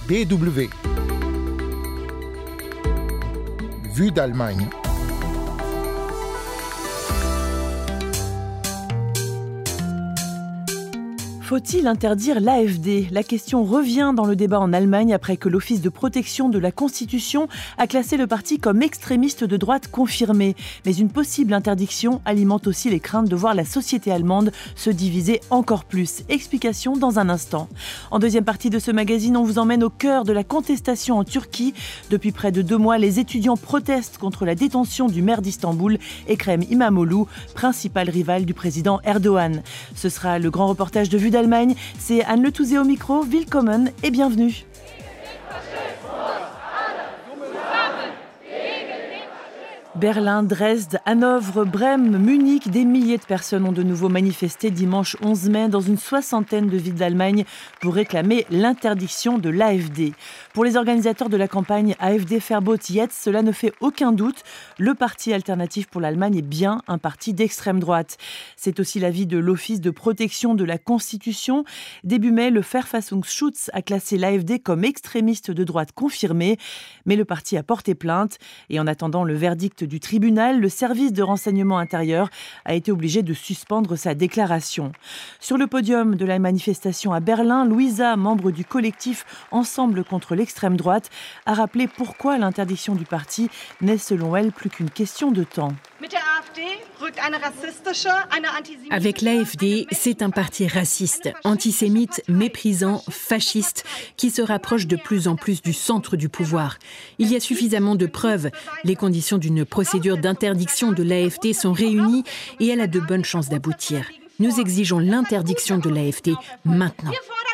DW. Vue d'Allemagne. Faut-il interdire l'AfD ? La question revient dans le débat en Allemagne après que l'Office de protection de la Constitution a classé le parti comme extrémiste de droite confirmé. Mais une possible interdiction alimente aussi les craintes de voir la société allemande se diviser encore plus. Explication dans un instant. En deuxième partie de ce magazine, on vous emmène au cœur de la contestation en Turquie. Depuis près de 2 mois, les étudiants protestent contre la détention du maire d'Istanbul, Ekrem İmamoğlu, principal rival du président Erdogan. Ce sera le grand reportage de Vue d'Allemagne. C'est Anne Le Touzé au micro, willkommen et bienvenue. Berlin, Dresde, Hanovre, Brême, Munich, des milliers de personnes ont de nouveau manifesté dimanche 11 mai dans une 60aine de villes d'Allemagne pour réclamer l'interdiction de l'AfD. Pour les organisateurs de la campagne AfD Verbot jetzt, cela ne fait aucun doute. Le parti alternatif pour l'Allemagne est bien un parti d'extrême droite. C'est aussi l'avis de l'Office de protection de la Constitution. Début mai, le Verfassungsschutz a classé l'AfD comme extrémiste de droite confirmé, mais le parti a porté plainte et en attendant le verdict du tribunal, le service de renseignement intérieur a été obligé de suspendre sa déclaration. Sur le podium de la manifestation à Berlin, Louisa, membre du collectif Ensemble contre l'extrême droite, a rappelé pourquoi l'interdiction du parti n'est selon elle plus qu'une question de temps. Avec l'AfD, c'est un parti raciste, antisémite, méprisant, fasciste, qui se rapproche de plus en plus du centre du pouvoir. Il y a suffisamment de preuves. Les conditions d'une procédure d'interdiction de l'AfD sont réunies et elle a de bonnes chances d'aboutir. Nous exigeons l'interdiction de l'AfD maintenant.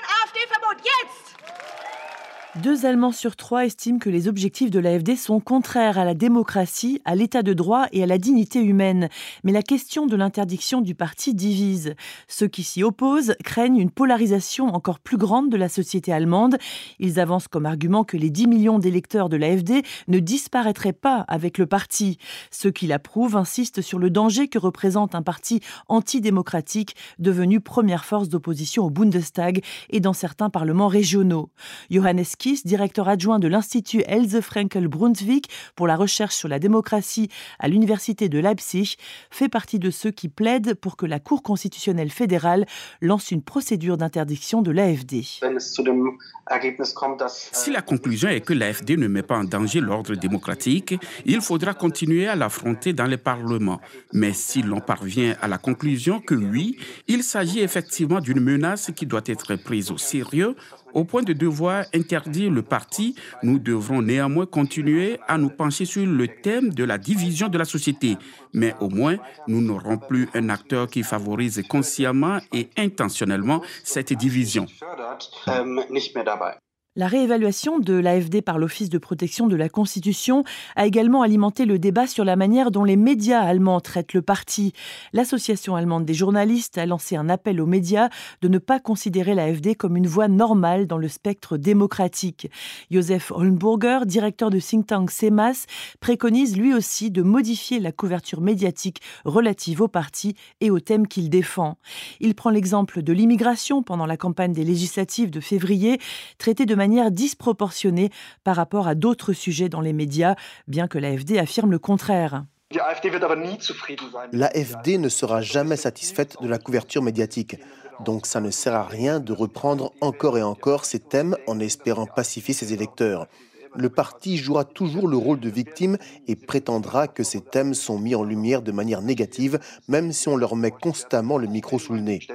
2 Allemands sur 3 estiment que les objectifs de l'AfD sont contraires à la démocratie, à l'état de droit et à la dignité humaine. Mais la question de l'interdiction du parti divise. Ceux qui s'y opposent craignent une polarisation encore plus grande de la société allemande. Ils avancent comme argument que les 10 millions d'électeurs de l'AfD ne disparaîtraient pas avec le parti. Ceux qui l'approuvent insistent sur le danger que représente un parti antidémocratique devenu première force d'opposition au Bundestag et dans certains parlements régionaux. Johannes Kiss, directeur adjoint de l'Institut Else Frenkel-Brunswick pour la recherche sur la démocratie à l'Université de Leipzig, fait partie de ceux qui plaident pour que la Cour constitutionnelle fédérale lance une procédure d'interdiction de l'AfD. Si la conclusion est que l'AfD ne met pas en danger l'ordre démocratique, il faudra continuer à l'affronter dans les parlements. Mais si l'on parvient à la conclusion que oui, il s'agit effectivement d'une menace qui doit être prise au sérieux, au point de devoir interdire le parti, nous devrons néanmoins continuer à nous pencher sur le thème de la division de la société. Mais au moins, nous n'aurons plus un acteur qui favorise consciemment et intentionnellement cette division. La réévaluation de l'AfD par l'Office de protection de la Constitution a également alimenté le débat sur la manière dont les médias allemands traitent le parti. L'Association allemande des journalistes a lancé un appel aux médias de ne pas considérer l'AfD comme une voie normale dans le spectre démocratique. Josef Holmburger, directeur de think tank CEMAS, préconise lui aussi de modifier la couverture médiatique relative au parti et aux thèmes qu'il défend. Il prend l'exemple de l'immigration pendant la campagne des législatives de février, traitée de manière disproportionnée par rapport à d'autres sujets dans les médias, bien que l'AfD affirme le contraire. L'AfD ne sera jamais satisfaite de la couverture médiatique. Donc ça ne sert à rien de reprendre encore et encore ces thèmes en espérant pacifier ses électeurs. Le parti jouera toujours le rôle de victime et prétendra que ces thèmes sont mis en lumière de manière négative, même si on leur met constamment le micro sous le nez.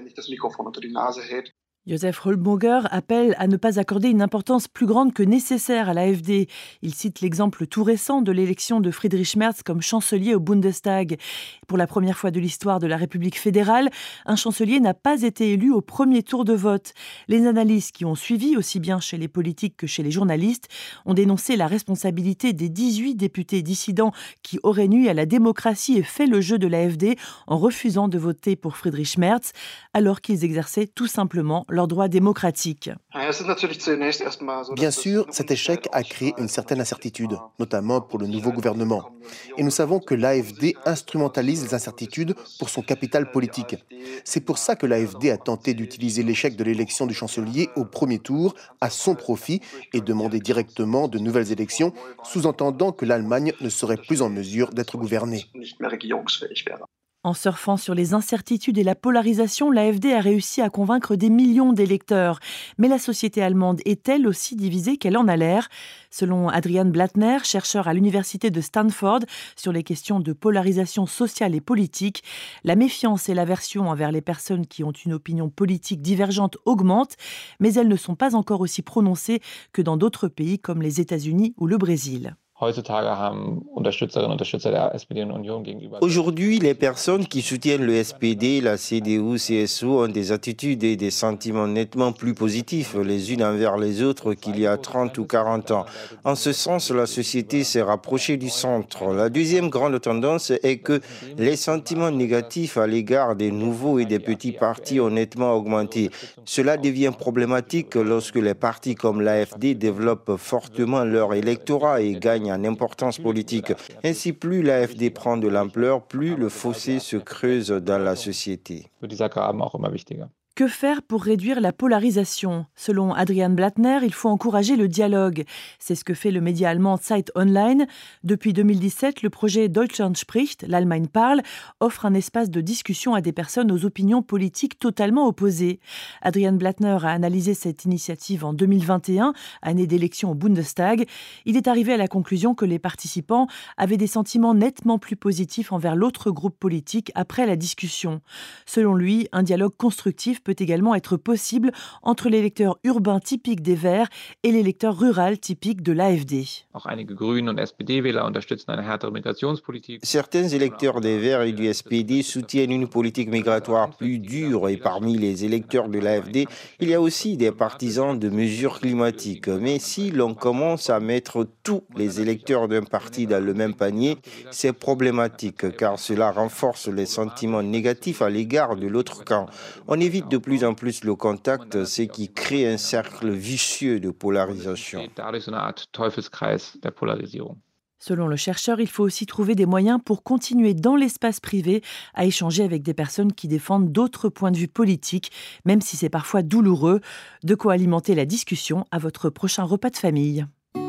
Josef Holmburger appelle à ne pas accorder une importance plus grande que nécessaire à l'AfD. Il cite l'exemple tout récent de l'élection de Friedrich Merz comme chancelier au Bundestag. Pour la première fois de l'histoire de la République fédérale, un chancelier n'a pas été élu au premier tour de vote. Les analyses qui ont suivi, aussi bien chez les politiques que chez les journalistes, ont dénoncé la responsabilité des 18 députés dissidents qui auraient nui à la démocratie et fait le jeu de l'AfD en refusant de voter pour Friedrich Merz, alors qu'ils exerçaient tout simplement leurs droits démocratiques. Bien sûr, cet échec a créé une certaine incertitude, notamment pour le nouveau gouvernement. Et nous savons que l'AfD instrumentalise les incertitudes pour son capital politique. C'est pour ça que l'AfD a tenté d'utiliser l'échec de l'élection du chancelier au premier tour à son profit et demander directement de nouvelles élections, sous-entendant que l'Allemagne ne serait plus en mesure d'être gouvernée. En surfant sur les incertitudes et la polarisation, l'AfD a réussi à convaincre des millions d'électeurs. Mais la société allemande est-elle aussi divisée qu'elle en a l'air ? Selon Adrian Blattner, chercheur à l'université de Stanford sur les questions de polarisation sociale et politique, la méfiance et l'aversion envers les personnes qui ont une opinion politique divergente augmentent, mais elles ne sont pas encore aussi prononcées que dans d'autres pays comme les États-Unis ou le Brésil. Aujourd'hui, les personnes qui soutiennent le SPD, la CDU, CSU ont des attitudes et des sentiments nettement plus positifs les unes envers les autres qu'il y a 30 ou 40 ans. En ce sens, la société s'est rapprochée du centre. La deuxième grande tendance est que les sentiments négatifs à l'égard des nouveaux et des petits partis ont nettement augmenté. Cela devient problématique lorsque les partis comme l'AfD développent fortement leur électorat et gagnent en importance politique. Ainsi, plus l'AfD prend de l'ampleur, plus le fossé se creuse dans la société. Que faire pour réduire la polarisation ? Selon Adrian Blattner, il faut encourager le dialogue. C'est ce que fait le média allemand Zeit Online. Depuis 2017, le projet Deutschland spricht, l'Allemagne parle, offre un espace de discussion à des personnes aux opinions politiques totalement opposées. Adrian Blattner a analysé cette initiative en 2021, année d'élection au Bundestag. Il est arrivé à la conclusion que les participants avaient des sentiments nettement plus positifs envers l'autre groupe politique après la discussion. Selon lui, un dialogue constructif peut également être possible entre l'électeur urbain typique des Verts et l'électeur rural typique de l'AfD. Certains électeurs des Verts et du SPD soutiennent une politique migratoire plus dure et parmi les électeurs de l'AfD, il y a aussi des partisans de mesures climatiques. Mais si l'on commence à mettre tous les électeurs d'un parti dans le même panier, c'est problématique car cela renforce les sentiments négatifs à l'égard de l'autre camp. On évite de plus en plus le contact, ce qui crée un cercle vicieux de polarisation. Selon le chercheur, il faut aussi trouver des moyens pour continuer dans l'espace privé à échanger avec des personnes qui défendent d'autres points de vue politiques, même si c'est parfois douloureux. De quoi alimenter la discussion à votre prochain repas de famille.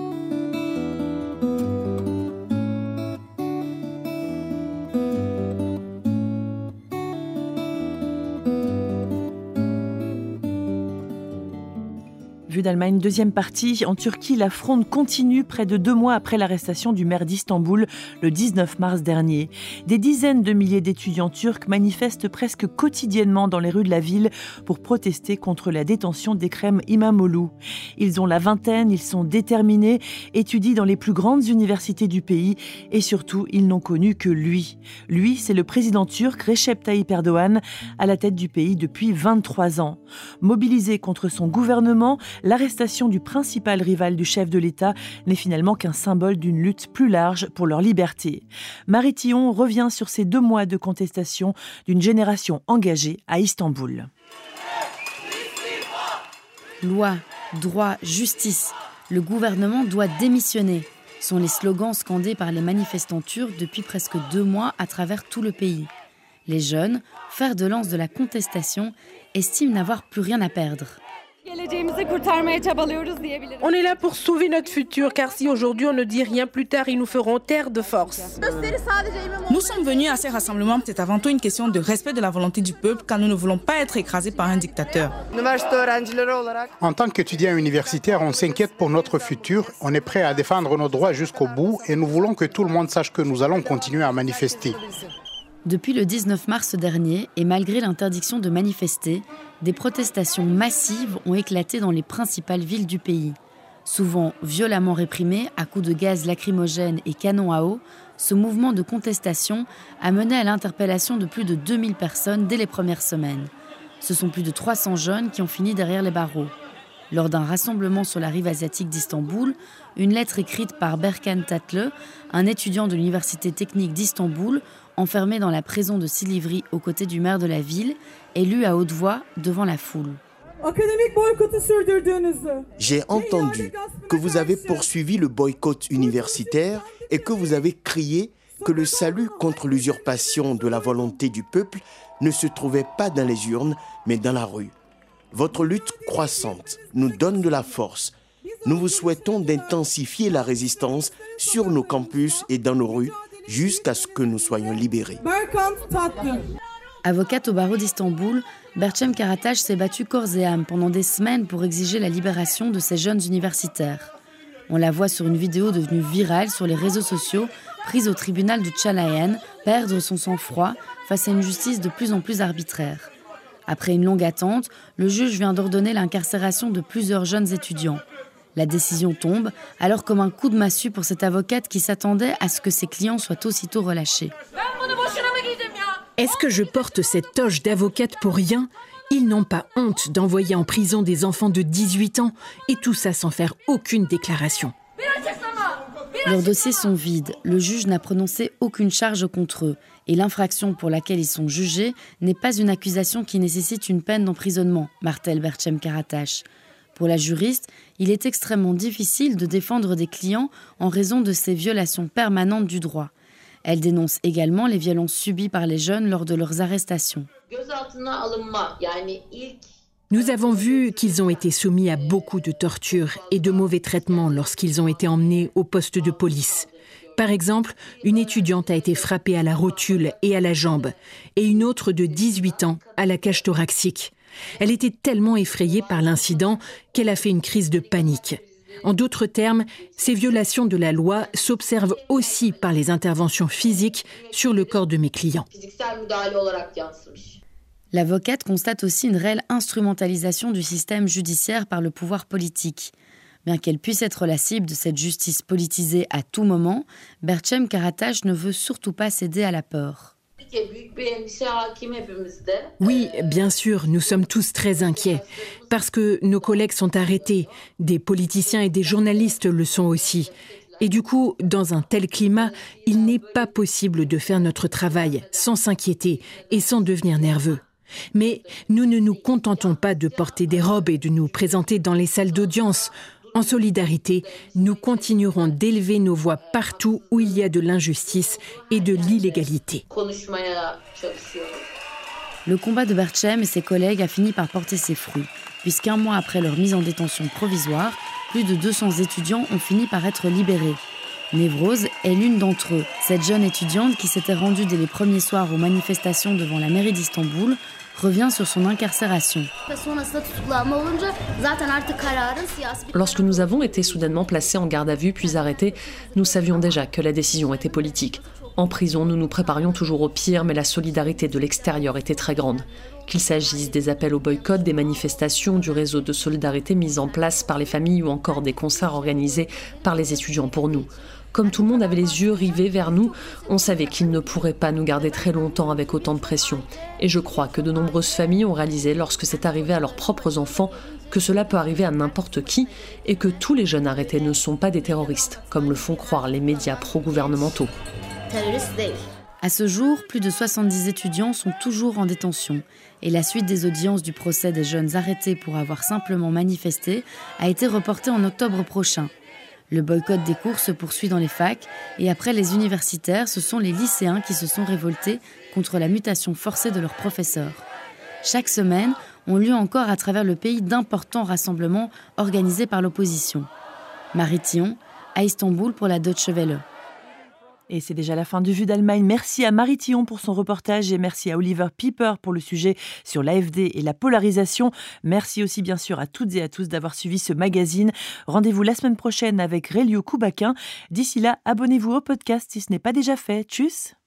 Vue d'Allemagne, deuxième partie. En Turquie, la fronde continue près de 2 mois après l'arrestation du maire d'Istanbul le 19 mars dernier. Des dizaines de milliers d'étudiants turcs manifestent presque quotidiennement dans les rues de la ville pour protester contre la détention d'Ekrem İmamoğlu. Ils ont la vingtaine, ils sont déterminés, étudient dans les plus grandes universités du pays et surtout, ils n'ont connu que lui. Lui, c'est le président turc Recep Tayyip Erdoğan, à la tête du pays depuis 23 ans. Mobilisé contre son gouvernement, l'arrestation du principal rival du chef de l'État n'est finalement qu'un symbole d'une lutte plus large pour leur liberté. Marie Tillon revient sur ces 2 mois de contestation d'une génération engagée à Istanbul. Loi, droit, justice. Le gouvernement doit démissionner, sont les slogans scandés par les manifestants turcs depuis presque 2 mois à travers tout le pays. Les jeunes, fer de lance de la contestation, estiment n'avoir plus rien à perdre. On est là pour sauver notre futur, car si aujourd'hui on ne dit rien, plus tard ils nous feront taire de force. Nous sommes venus à ces rassemblements, c'est avant tout une question de respect de la volonté du peuple, car nous ne voulons pas être écrasés par un dictateur. En tant qu'étudiants universitaires, on s'inquiète pour notre futur, on est prêt à défendre nos droits jusqu'au bout et nous voulons que tout le monde sache que nous allons continuer à manifester. Depuis le 19 mars dernier, et malgré l'interdiction de manifester, des protestations massives ont éclaté dans les principales villes du pays. Souvent violemment réprimées à coups de gaz lacrymogène et canons à eau, ce mouvement de contestation a mené à l'interpellation de plus de 2000 personnes dès les premières semaines. Ce sont plus de 300 jeunes qui ont fini derrière les barreaux. Lors d'un rassemblement sur la rive asiatique d'Istanbul, une lettre écrite par Berkan Tatlı, un étudiant de l'université technique d'Istanbul, enfermé dans la prison de Silivri aux côtés du maire de la ville, est lue à haute voix devant la foule. J'ai entendu que vous avez poursuivi le boycott universitaire et que vous avez crié que le salut contre l'usurpation de la volonté du peuple ne se trouvait pas dans les urnes, mais dans la rue. Votre lutte croissante nous donne de la force. Nous vous souhaitons d'intensifier la résistance sur nos campus et dans nos rues jusqu'à ce que nous soyons libérés. Avocate au barreau d'Istanbul, Bercem Karataş s'est battue corps et âme pendant des semaines pour exiger la libération de ces jeunes universitaires. On la voit sur une vidéo devenue virale sur les réseaux sociaux, prise au tribunal de Chalayan, perdre son sang-froid face à une justice de plus en plus arbitraire. Après une longue attente, le juge vient d'ordonner l'incarcération de plusieurs jeunes étudiants. La décision tombe, alors comme un coup de massue pour cette avocate qui s'attendait à ce que ses clients soient aussitôt relâchés. Est-ce que je porte cette toge d'avocate pour rien ? Ils n'ont pas honte d'envoyer en prison des enfants de 18 ans, et tout ça sans faire aucune déclaration. Leurs dossiers sont vides, le juge n'a prononcé aucune charge contre eux, et l'infraction pour laquelle ils sont jugés n'est pas une accusation qui nécessite une peine d'emprisonnement, martèle Bercem Karataş. Pour la juriste, il est extrêmement difficile de défendre des clients en raison de ces violations permanentes du droit. Elle dénonce également les violences subies par les jeunes lors de leurs arrestations. Nous avons vu qu'ils ont été soumis à beaucoup de tortures et de mauvais traitements lorsqu'ils ont été emmenés au poste de police. Par exemple, une étudiante a été frappée à la rotule et à la jambe, et une autre de 18 ans à la cage thoracique. Elle était tellement effrayée par l'incident qu'elle a fait une crise de panique. En d'autres termes, ces violations de la loi s'observent aussi par les interventions physiques sur le corps de mes clients. L'avocate constate aussi une réelle instrumentalisation du système judiciaire par le pouvoir politique. Bien qu'elle puisse être la cible de cette justice politisée à tout moment, Bercem Karataş ne veut surtout pas céder à la peur. Oui, bien sûr, nous sommes tous très inquiets, parce que nos collègues sont arrêtés, des politiciens et des journalistes le sont aussi. Et du coup, dans un tel climat, il n'est pas possible de faire notre travail sans s'inquiéter et sans devenir nerveux. Mais nous ne nous contentons pas de porter des robes et de nous présenter dans les salles d'audience. En solidarité, nous continuerons d'élever nos voix partout où il y a de l'injustice et de l'illégalité. Le combat de Bercem et ses collègues a fini par porter ses fruits, puisqu'un mois après leur mise en détention provisoire, plus de 200 étudiants ont fini par être libérés. Nevroz est l'une d'entre eux. Cette jeune étudiante qui s'était rendue dès les premiers soirs aux manifestations devant la mairie d'Istanbul revient sur son incarcération. Lorsque nous avons été soudainement placés en garde à vue puis arrêtés, nous savions déjà que la décision était politique. En prison, nous nous préparions toujours au pire, mais la solidarité de l'extérieur était très grande. Qu'il s'agisse des appels au boycott, des manifestations, du réseau de solidarité mis en place par les familles ou encore des concerts organisés par les étudiants pour nous. Comme tout le monde avait les yeux rivés vers nous, on savait qu'ils ne pourraient pas nous garder très longtemps avec autant de pression. Et je crois que de nombreuses familles ont réalisé, lorsque c'est arrivé à leurs propres enfants, que cela peut arriver à n'importe qui et que tous les jeunes arrêtés ne sont pas des terroristes, comme le font croire les médias pro-gouvernementaux. À ce jour, plus de 70 étudiants sont toujours en détention et la suite des audiences du procès des jeunes arrêtés pour avoir simplement manifesté a été reportée en octobre prochain. Le boycott des cours se poursuit dans les facs et après les universitaires, ce sont les lycéens qui se sont révoltés contre la mutation forcée de leurs professeurs. Chaque semaine, ont lieu encore à travers le pays d'importants rassemblements organisés par l'opposition. Marie Thion, à Istanbul pour la Deutsche Welle. Et c'est déjà la fin du Vue d'Allemagne. Merci à Marie Thion pour son reportage et merci à Oliver Pieper pour le sujet sur l'AfD et la polarisation. Merci aussi bien sûr à toutes et à tous d'avoir suivi ce magazine. Rendez-vous la semaine prochaine avec Rélio Koubakin. D'ici là, abonnez-vous au podcast si ce n'est pas déjà fait. Tchuss!